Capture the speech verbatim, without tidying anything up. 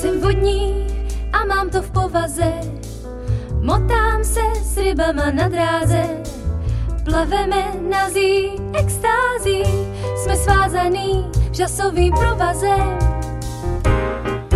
Jsem vodní a mám to v povaze, motám se s rybama na dráze, plaveme na zí extází, jsme svázaný žasovým provazem.